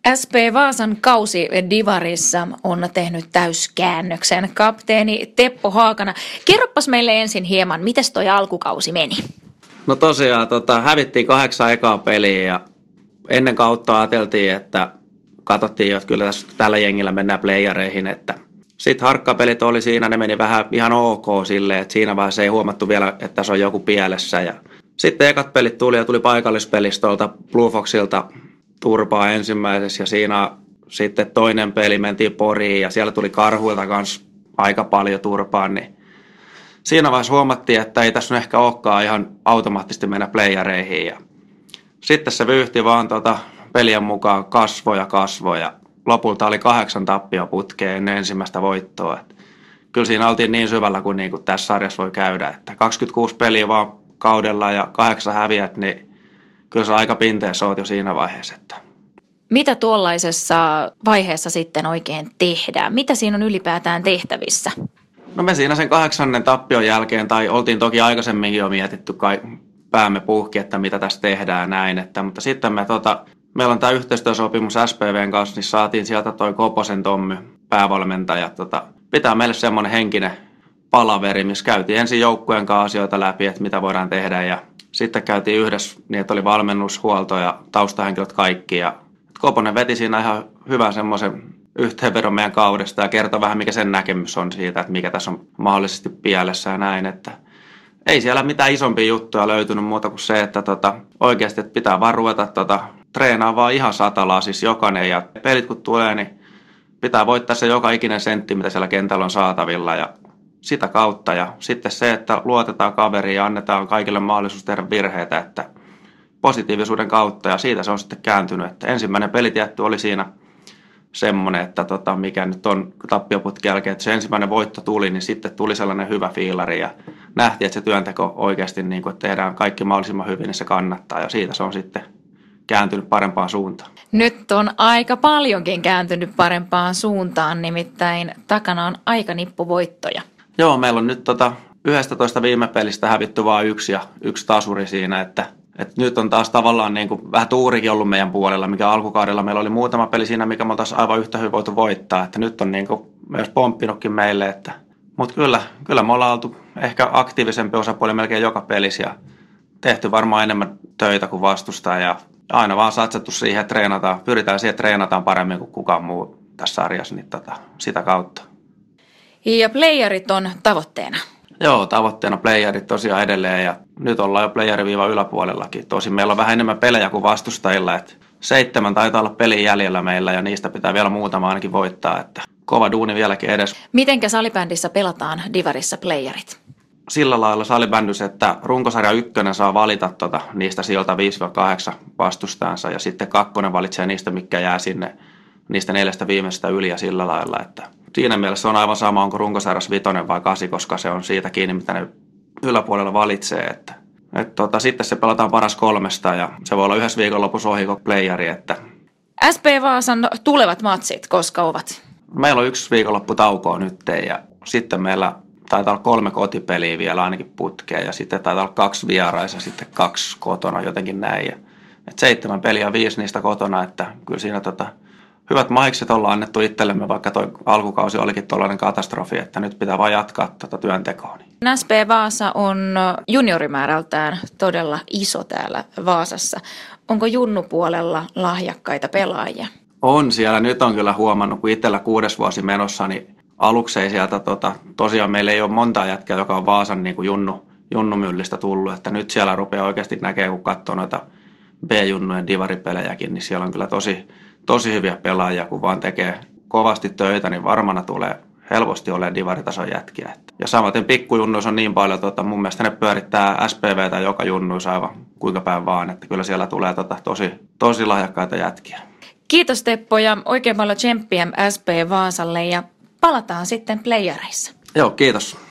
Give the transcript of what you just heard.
SP Vaasan kausi Divarissa on tehnyt täyskäännöksen. Kapteeni Teppo Haakana, kerroppas meille ensin hieman, miten toi alkukausi meni? No tosiaan, hävittiin 8 ekaa peliä ja ennen kautta ajateltiin, että katsottiin, että kyllä tällä jengillä mennään playereihin. Sitten harkkapelit oli siinä, ne meni vähän ihan ok silleen, että siinä vaiheessa ei huomattu vielä, että se on joku pielessä. Ja sitten ekat pelit tuli paikallispelistä tuolta Blue Foxilta turpaa ensimmäisessä ja siinä sitten toinen peli mentiin Poriin ja siellä tuli Karhuilta kanssa aika paljon turpaa, niin siinä vaiheessa huomattiin, että ei tässä ehkä olekaan ihan automaattisesti mennä playereihin ja sitten se vyyhti vaan pelien mukaan kasvoi ja lopulta oli 8 tappioputkea ennen ensimmäistä voittoa. Kyllä siinä oltiin niin syvällä kuin tässä sarjassa voi käydä, että 26 peliä vaan kaudella ja 8 häviät, niin kyllä se aika pinteessä oot jo siinä vaiheessa. Mitä tuollaisessa vaiheessa sitten oikein tehdään? Mitä siinä on ylipäätään tehtävissä? No me siinä sen 8. tappion jälkeen, tai oltiin toki aikaisemminkin jo mietitty päämme puhki, että mitä tässä tehdään näin. Mutta sitten meillä on tämä yhteistyösopimus SPVn kanssa, niin saatiin sieltä toi Koposen Tommy, päävalmentaja. Pitää meille semmoinen henkinen palaveri, missä käytiin ensin joukkueen kanssa asioita läpi, että mitä voidaan tehdä ja sitten käytiin yhdessä niin, että oli valmennushuolto ja taustahenkilöt kaikki. Ja Koponen veti siinä ihan hyvän semmoisen yhteenvedon meidän kaudesta ja kertoi vähän, mikä sen näkemys on siitä, että mikä tässä on mahdollisesti pielessä ja näin. Että ei siellä mitään isompia juttuja löytynyt muuta kuin se, että oikeasti että pitää vaan ruveta treenaa vaan ihan satalaa, siis jokainen. Ja pelit kun tulee, niin pitää voittaa se joka ikinen sentti, mitä siellä kentällä on saatavilla ja sitä kautta. Ja sitten se, että luotetaan kaveriin ja annetaan kaikille mahdollisuus tehdä virheitä, että positiivisuuden kautta ja siitä se on sitten kääntynyt. Että ensimmäinen peli tietty oli siinä semmoinen, että mikä nyt on tappioputkin jälkeen, että se ensimmäinen voitto tuli, niin sitten tuli sellainen hyvä fiilari ja nähtiin, että se työnteko oikeasti, niin kuin, että tehdään kaikki mahdollisimman hyvin, niin se kannattaa ja siitä se on sitten kääntynyt parempaan suuntaan. Nyt on aika paljonkin kääntynyt parempaan suuntaan, nimittäin takana on aika nippuvoittoja. Joo, meillä on nyt 11 viime pelistä hävitty vain 1 ja 1 tasuri siinä, että nyt on taas tavallaan niin kuin vähän tuurikin ollut meidän puolella, mikä alkukaudella meillä oli muutama peli siinä, mikä me oltaisiin aivan yhtä hyvin voitu voittaa, että nyt on niin kuin myös pomppinutkin meille, mutta kyllä me ollaan oltu ehkä aktiivisempi osapuoli melkein joka pelissä ja tehty varmaan enemmän töitä kuin vastustaja ja aina vaan satsattu siihen, että pyritään siihen, että treenataan paremmin kuin kukaan muu tässä sarjassa, niin sitä kautta. Ja playerit on tavoitteena? Joo, tavoitteena playerit tosiaan edelleen ja nyt ollaan jo playeriviivan yläpuolellakin. Tosin meillä on vähän enemmän pelejä kuin vastustajilla, että 7 taitaa olla pelin jäljellä meillä ja niistä pitää vielä muutama ainakin voittaa, että kova duuni vieläkin edes. Mitenkä salibändissä pelataan Divarissa playerit? Sillä lailla salibändissä, että runkosarja 1 saa valita niistä sieltä 5-8 vastustajansa ja sitten 2 valitsee niistä, mitkä jää sinne niistä 4 viimeisestä yli ja sillä lailla, että siinä mielessä on aivan sama, onko runkosarjas 5 vai 8, koska se on siitä kiinni, mitä ne yläpuolella valitsee. Sitten se pelataan paras 3 ja se voi olla yhdessä viikonlopussa ohi koko playeri. SP Vaasan tulevat matsit, koska ovat? Meillä on 1 viikonloppu taukoa nyt ja sitten meillä taitaa olla 3 kotipeliä vielä ainakin putkeen ja sitten taitaa olla 2 vieraissa ja sitten 2 kotona jotenkin näin. 7 peliä ja 5 niistä kotona, että kyllä siinä hyvät mahikset ollaan annettu itsellemme, vaikka tuo alkukausi olikin tuollainen katastrofi, että nyt pitää vaan jatkaa työntekoa. SP Vaasa on juniorimäärältään todella iso täällä Vaasassa. Onko junnupuolella lahjakkaita pelaajia? On siellä. Nyt on kyllä huomannut, kun itsellä 6. vuosi menossa, niin aluksi ei sieltä, tosiaan meillä ei ole monta jätkää, joka on Vaasan niin kuin junnumyllistä tullut, että nyt siellä rupeaa oikeasti näkee, kun katsoo noita B-junnujen divaripelejäkin, niin siellä on kyllä tosi hyviä pelaajia, kun vaan tekee kovasti töitä, niin varmana tulee helposti olemaan divaritason jätkiä. Ja samaten pikkujunnuissa on niin paljon, mun mielestä ne pyörittää SPVtä joka junnuissa aivan kuinka päin vaan, että kyllä siellä tulee tosi lahjakkaita jätkiä. Kiitos Teppo ja oikein paljon tsemppiä SP Vaasalle ja palataan sitten playereissa. Joo, kiitos.